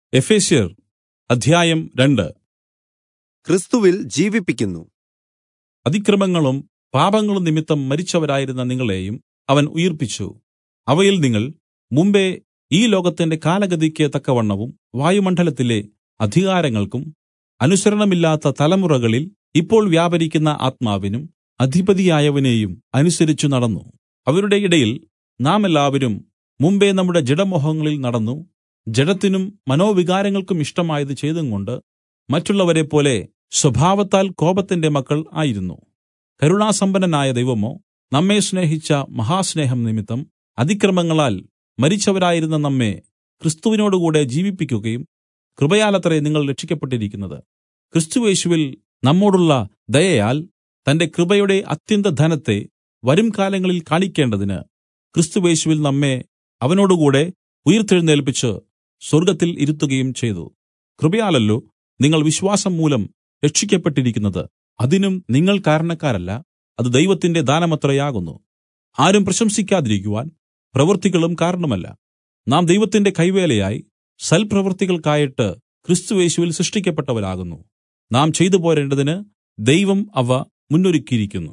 എഫെസ്യർ അധ്യായം 2. ക്രിസ്തുവിൽ ജീവിപ്പിക്കുന്നു. അതിക്രമങ്ങളും പാപങ്ങളും നിമിത്തം മരിച്ചവരായിരുന്ന നിങ്ങളെയും അവൻ ഉയിർപ്പിച്ചു. അവയിൽ നിങ്ങൾ മുമ്പെ ഈ ലോകത്തിന്റെ കാലഗതിക്ക് തക്കവണ്ണവും വായുമണ്ഡലത്തിലെ അധികാരങ്ങൾക്കും അനുസരണമില്ലാത്ത തലമുറകളിൽ ഇപ്പോൾ വ്യാപരിക്കുന്ന ആത്മാവിനും അധിപതിയായവനെയും അനുസരിച്ചു നടന്നു. അവരുടെ ഇടയിൽ നാം എല്ലാവരും മുമ്പെ നമ്മുടെ ജഡമോഹങ്ങളിൽ നടന്നു ജഡത്തിനും മനോവികാരങ്ങൾക്കും ഇഷ്ടമായത് ചെയ്തുംകൊണ്ട് മറ്റുള്ളവരെപ്പോലെ സ്വഭാവത്താൽ കോപത്തിന്റെ മക്കൾ ആയിരുന്നു. കരുണാസമ്പന്നനായ ദൈവമോ നമ്മെ സ്നേഹിച്ച മഹാസ്നേഹം നിമിത്തം അതിക്രമങ്ങളാൽ മരിച്ചവരായിരുന്ന നമ്മെ ക്രിസ്തുവിനോടുകൂടെ ജീവിപ്പിക്കുകയും കൃപയാലത്രേ നിങ്ങൾ രക്ഷിക്കപ്പെട്ടിരിക്കുന്നത്. ക്രിസ്തുയേശുവിൽ നമ്മോടുള്ള ദയയാൽ തന്റെ കൃപയുടെ അത്യന്തധനത്തെ വരുംകാലങ്ങളിൽ കാണിക്കേണ്ടതിന് ക്രിസ്തുയേശുവിൽ നമ്മെ അവനോടുകൂടെ ഉയിർത്തെഴുന്നേല്പിച്ച് സ്വർഗ്ഗത്തിൽ ഇരുത്തുകയും ചെയ്തു. കൃപയാലല്ലോ നിങ്ങൾ വിശ്വാസം മൂലം രക്ഷിക്കപ്പെട്ടിരിക്കുന്നത്. അതിനും നിങ്ങൾ കാരണക്കാരല്ല, അത് ദൈവത്തിന്റെ ദാനമത്രയാകുന്നു. ആരും പ്രശംസിക്കാതിരിക്കുവാൻ പ്രവൃത്തികളും കാരണമല്ല. നാം ദൈവത്തിന്റെ കൈവേലയായി സൽപ്രവൃത്തികൾക്കായിട്ട് ക്രിസ്തുയേശുവിൽ സൃഷ്ടിക്കപ്പെട്ടവരാകുന്നു. നാം ചെയ്തു പോരേണ്ടതിന് ദൈവം അവ മുന്നൊരുക്കിയിരിക്കുന്നു.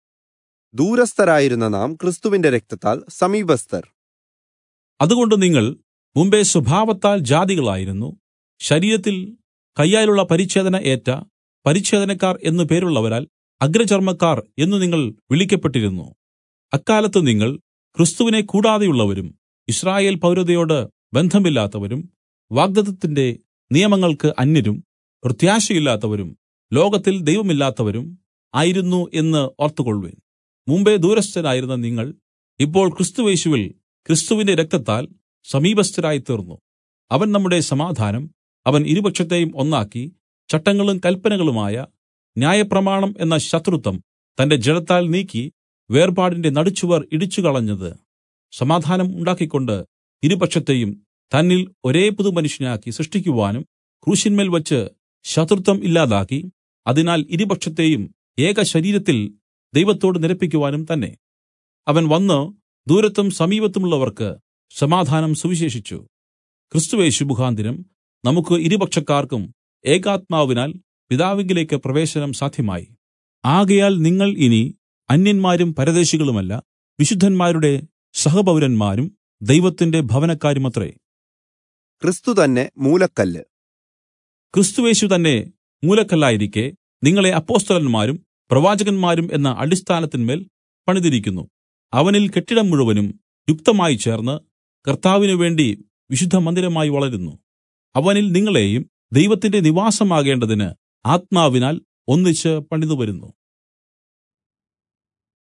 ദൂരസ്ഥരായിരുന്ന നാം ക്രിസ്തുവിന്റെ രക്തത്താൽ സമീപസ്ഥർ. അതുകൊണ്ട് നിങ്ങൾ മുമ്പെ സ്വഭാവത്താൽ ജാതികളായിരുന്നു. ശരീരത്തിൽ കയ്യാലുള്ള പരിച്ഛേദന ഏറ്റ പരിച്ഛേദനക്കാർ എന്നു പേരുള്ളവരാൽ അഗ്രചർമ്മക്കാർ എന്നു നിങ്ങൾ വിളിക്കപ്പെട്ടിരുന്നു. അക്കാലത്ത് നിങ്ങൾ ക്രിസ്തുവിനെ കൂടാതെയുള്ളവരും യിസ്രായേൽ പൗരതയോട് ബന്ധമില്ലാത്തവരും വാഗ്ദത്തത്തിന്റെ നിയമങ്ങൾക്ക് അന്യരും പ്രത്യാശയില്ലാത്തവരും ലോകത്തിൽ ദൈവമില്ലാത്തവരും ആയിരുന്നു എന്ന് ഓർത്തുകൊൾവിൻ. മുമ്പെ ദൂരസ്ഥരായിരുന്ന നിങ്ങൾ ഇപ്പോൾ ക്രിസ്തുയേശുവിൽ ക്രിസ്തുവിന്റെ രക്തത്താൽ സമീപസ്ഥരായി തീർന്നു. അവൻ നമ്മുടെ സമാധാനം. അവൻ ഇരുപക്ഷത്തെയും ഒന്നാക്കി ചട്ടങ്ങളും കല്പനകളുമായ ന്യായപ്രമാണം എന്ന ശത്രുത്വം തന്റെ ജഡത്താൽ നീക്കി വേർപാടിന്റെ നടുച്ചുവർ ഇടിച്ചുകളഞ്ഞത് സമാധാനം ഉണ്ടാക്കിക്കൊണ്ട് ഇരുപക്ഷത്തെയും തന്നിൽ ഒരേ പുതുമനുഷ്യനാക്കി സൃഷ്ടിക്കുവാനും ക്രൂശിന്മേൽ വച്ച് ശത്രുത്വം ഇല്ലാതാക്കി അതിനാൽ ഇരുപക്ഷത്തെയും ഏക ശരീരത്തിൽ ദൈവത്തോട് നിരപ്പിക്കുവാനും തന്നെ. അവൻ വന്നു ദൂരത്തും സമീപത്തുമുള്ളവർക്ക് സമാധാനം സുവിശേഷിച്ചു. ക്രിസ്തുയേശു മുഖാന്തരം നമുക്ക് ഇരുപക്ഷക്കാർക്കും ഏകാത്മാവിനാൽ പിതാവിങ്കലേക്ക് പ്രവേശനം സാധ്യമായി. ആകയാൽ നിങ്ങൾ ഇനി അന്യന്മാരും പരദേശികളുമല്ല, വിശുദ്ധന്മാരുടെ സഹപൗരന്മാരും ദൈവത്തിന്റെ ഭവനക്കാരുമത്രേ. ക്രിസ്തു തന്നെ മൂലക്കല്ല്. ക്രിസ്തുയേശു തന്നെ മൂലക്കല്ലായിരിക്കെ നിങ്ങളെ അപ്പൊസ്തലന്മാരും പ്രവാചകന്മാരും എന്ന അടിസ്ഥാനത്തിന്മേൽ പണിതിരിക്കുന്നു. അവനിൽ കെട്ടിടം മുഴുവനും യുക്തമായി ചേർന്ന് കർത്താവിന് വേണ്ടി വിശുദ്ധ മന്ദിരമായി വളരുന്നു. അവനിൽ നിങ്ങളെയും ദൈവത്തിന്റെ നിവാസമാകേണ്ടതിന് ആത്മാവിനാൽ ഒന്നിച്ച് പണിതുവരുന്നു.